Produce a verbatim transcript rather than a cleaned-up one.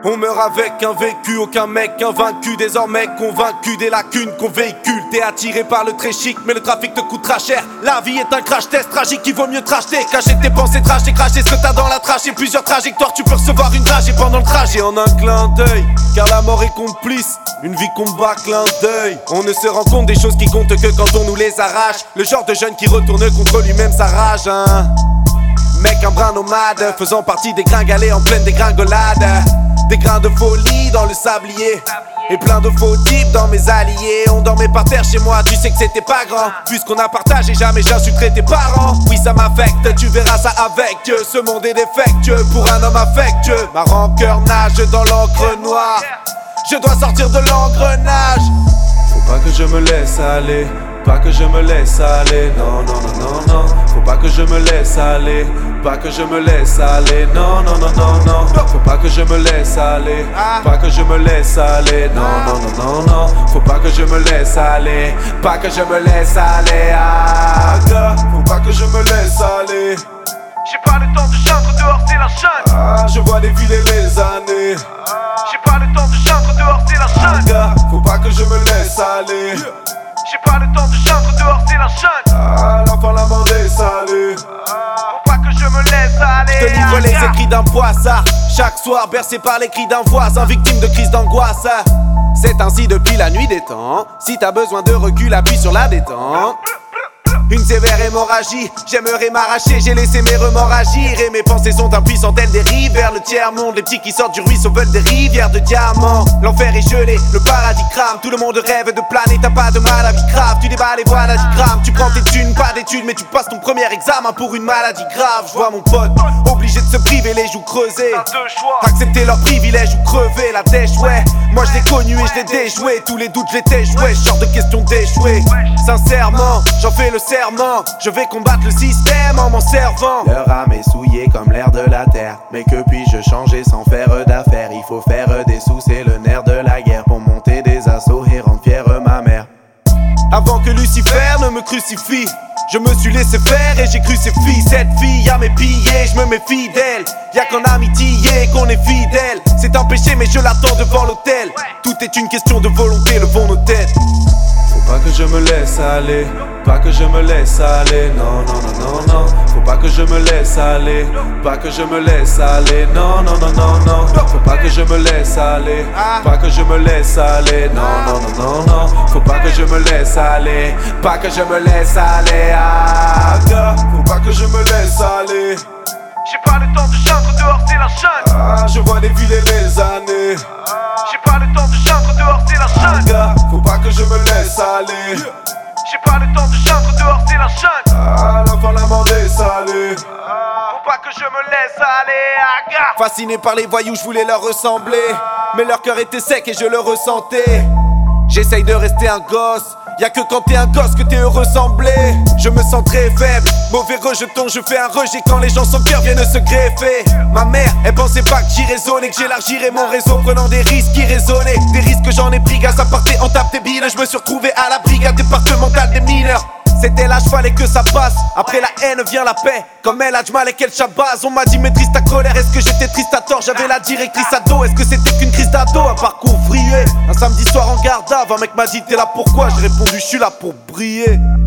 On meurt avec un vécu, aucun mec invaincu, désormais convaincu des lacunes qu'on véhicule. T'es attiré par le très chic, mais le trafic te coûtera cher. La vie est un crash test tragique, il vaut mieux te racheter. Cacher tes pensées, tracher, cracher ce que t'as dans la trachée. Plusieurs trajectoires, tu peux recevoir une rage et pendant le trajet en un clin d'œil. Car la mort est complice, une vie combat, clin d'œil. On ne se rend compte des choses qui comptent que quand on nous les arrache. Le genre de jeune qui retourne contre lui-même sa rage, hein. Mec un brin nomade, faisant partie des gringalés en pleine dégringolade. Des grains de folie dans le sablier et plein de faux types dans mes alliés. On dormait par terre chez moi, tu sais que c'était pas grand. Puisqu'on a partagé, jamais j'insulterai tes parents. Oui ça m'affecte, tu verras ça avec Dieu. Ce monde est défectueux pour un homme affectueux. Ma rancœur nage dans l'encre noire. Je dois sortir de l'engrenage. Faut pas que je me laisse aller, pas que je me laisse aller, non, non, non, non, non. Faut pas que je me laisse aller, pas que je me laisse aller, non, non, non, non, non. Faut pas que je me laisse aller, pas que je me laisse aller, non, non, non, non, non. Faut pas que je me laisse aller, pas que je me laisse aller, ah, faut pas que je me laisse aller. J'ai pas le temps de chanter dehors, c'est la chaîne. Ah, je vois défiler les années. J'ai pas le temps de chanter dehors, c'est la chaîne. Ah, faut pas que je me laisse aller. J'ai pas le temps de chanter dehors, c'est la chaîne. Ah, l'enfant l'a mandé, salut. Faut pas que je me laisse aller. Je te livre les écrits d'un poissard. Chaque soir bercé par les cris d'un voisin, victime de crise d'angoisse. C'est ainsi depuis la nuit des temps. Si t'as besoin de recul, appuie sur la détente. Une sévère hémorragie, j'aimerais m'arracher, j'ai laissé mes remords agir. Et mes pensées sont impuissantes, elles dérivent vers le tiers-monde. Les petits qui sortent du ruisseau veulent des rivières de diamants. L'enfer est gelé, le paradis crame. Tout le monde rêve de planer, t'as pas de maladie grave. Tu déballes les voiles à dix grammes, tu prends tes thunes, pas d'études. Mais tu passes ton premier examen pour une maladie grave. Je vois mon pote, obligé de se priver, les joues creusées. Accepter leurs privilèges ou crever la dèche, ouais. Moi je l'ai connu et je l'ai déjoué. Tous les doutes je les déjoué, genre de question d'échouer. Sincèrement, j'en fais le serment. Je vais combattre le système en m'en servant. Leur âme est souillée comme l'air de la terre. Mais que puis-je changer sans faire d'affaires? Il faut faire des sous, c'est le nerf de la guerre. Pour monter des assauts et rendre fière ma mère. Avant que Lucifer ne me crucifie, je me suis laissé faire et j'ai crucifié cette fille à mes pillés. Je me mets fidèle, y'a qu'en amitié qu'on est fidèle. C'est un péché mais je l'attends devant l'autel. Tout est une question de volonté, levons nos têtes. Faut pas que je me laisse aller, pas que je me laisse aller, non, non, non, non, non. Faut pas que je me laisse aller, pas que je me laisse aller, non, non, non, non, non. Faut pas que je me laisse aller, pas que je me laisse aller, non, non, non, non, non. Faut pas que je me laisse aller, pas que je me laisse aller, ah, faut pas que je me laisse aller. J'ai pas le temps de chanter dehors, c'est la chaîne. Ah, je vois défiler les années. J'ai pas le temps de chanter dehors, c'est la chaîne. Faut pas que je me laisse aller. J'ai pas le temps de chanter dehors, c'est la chaîne. Ah, l'enfant l'a mandé, salut. Faut pas que je me laisse aller, aga. Fasciné par les voyous, je voulais leur ressembler. Mais leur cœur était sec et je le ressentais. J'essaye de rester un gosse. Y'a que quand t'es un gosse que t'es heureux semblé. Je me sens très faible, mauvais rejeton, je fais un rejet quand les gens sans cœur viennent se greffer. Ma mère, elle pensait pas que j'y résonnais, que j'élargirais mon réseau prenant des risques irraisonnés. Des risques que j'en ai pris, gars, ça partait en tape débile. Je me suis retrouvé à la brigade départementale des mineurs. C'était là, fallait que ça passe. Après la haine vient la paix. Comme elle a du mal et qu'elle chabasse. On m'a dit maîtrise ta colère, est-ce que j'étais triste à tort? J'avais la directrice à dos, est-ce que c'était qu'une crise d'ado? Un parcours vrillé, un samedi soir en garde à. Un mec m'a dit t'es là pourquoi? J'ai répondu je suis là pour briller.